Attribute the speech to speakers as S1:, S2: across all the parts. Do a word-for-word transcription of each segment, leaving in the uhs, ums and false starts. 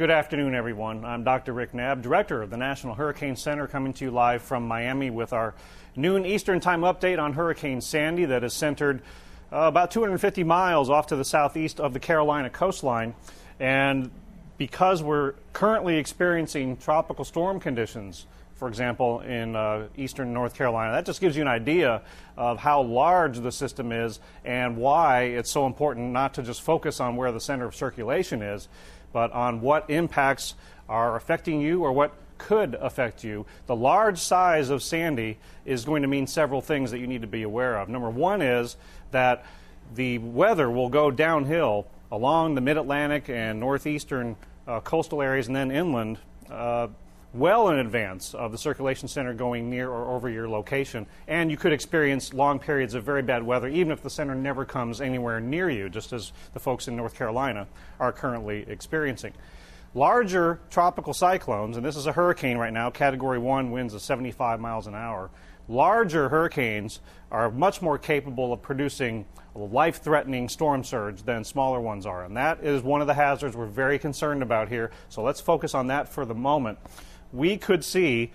S1: Good afternoon, everyone. I'm Doctor Rick Knabb, Director of the National Hurricane Center, coming to you live from Miami with our noon Eastern Time update on Hurricane Sandy that is centered uh, about two hundred fifty miles off to the southeast of the Carolina coastline. And because we're currently experiencing tropical storm conditions, for example, in uh, eastern North Carolina, that just gives you an idea of how large the system is and why it's so important not to just focus on where the center of circulation is, but on what impacts are affecting you or what could affect you. The large size of Sandy is going to mean several things that you need to be aware of. Number one is that the weather will go downhill along the mid-Atlantic and northeastern uh, coastal areas and then inland uh, well in advance of the circulation center going near or over your location. And you could experience long periods of very bad weather, even if the center never comes anywhere near you, just as the folks in North Carolina are currently experiencing. Larger tropical cyclones, and this is a hurricane right now, Category one, winds of seventy-five miles an hour. Larger hurricanes are much more capable of producing a life-threatening storm surge than smaller ones are. And that is one of the hazards we're very concerned about here. So let's focus on that for the moment. We could see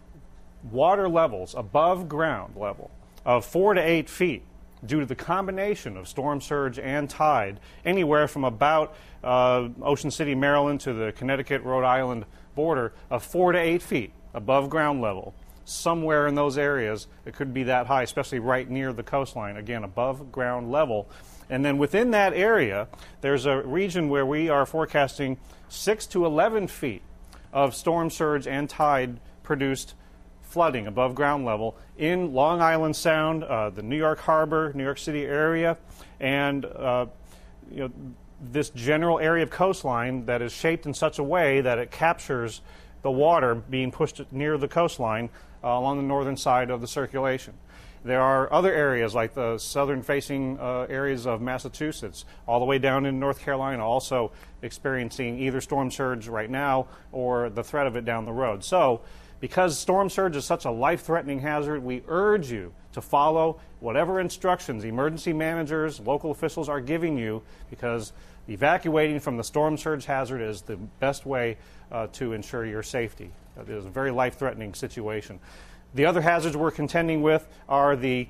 S1: water levels above ground level of four to eight feet due to the combination of storm surge and tide, anywhere from about uh, Ocean City, Maryland to the Connecticut-Rhode Island border of four to eight feet above ground level. Somewhere in those areas, it could be that high, especially right near the coastline, again, above ground level. And then within that area, there's a region where we are forecasting six to eleven feet of storm surge and tide produced flooding above ground level in Long Island Sound, uh, the New York Harbor, New York City area, and uh, you know, this general area of coastline that is shaped in such a way that it captures the water being pushed near the coastline uh, along the northern side of the circulation. There are other areas like the southern-facing uh, areas of Massachusetts, all the way down in North Carolina, also experiencing either storm surge right now or the threat of it down the road. So, because storm surge is such a life-threatening hazard, we urge you to follow whatever instructions emergency managers, local officials are giving you, because evacuating from the storm surge hazard is the best way uh, to ensure your safety. It is a very life-threatening situation. The other hazards we're contending with are the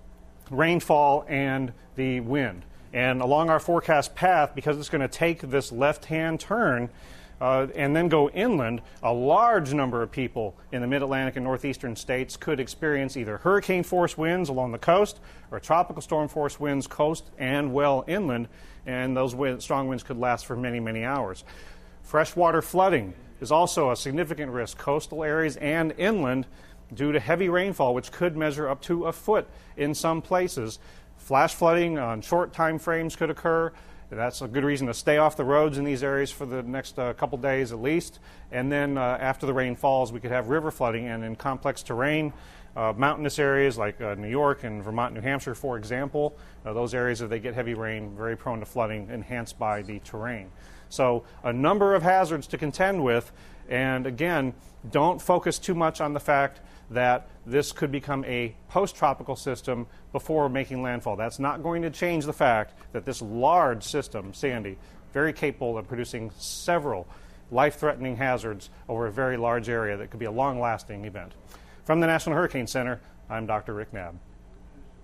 S1: rainfall and the wind. And along our forecast path, because it's going to take this left-hand turn uh, and then go inland, a large number of people in the mid-Atlantic and northeastern states could experience either hurricane-force winds along the coast or tropical storm-force winds coast and well inland, and those wind, strong winds could last for many, many hours. Freshwater flooding is also a significant risk, coastal areas and inland, due to heavy rainfall, which could measure up to a foot in some places. Flash flooding on short time frames could occur. That's a good reason to stay off the roads in these areas for the next uh, couple days at least. And then uh, after the rain falls, we could have river flooding. And in complex terrain, uh, mountainous areas like uh, New York and Vermont, New Hampshire, for example, uh, those areas, if they get heavy rain, very prone to flooding, enhanced by the terrain. So a number of hazards to contend with. And again, don't focus too much on the fact that this could become a post-tropical system before making landfall. That's not going to change the fact that this large system, Sandy, very capable of producing several life-threatening hazards over a very large area that could be a long-lasting event. From the National Hurricane Center, I'm Doctor Rick Knabb.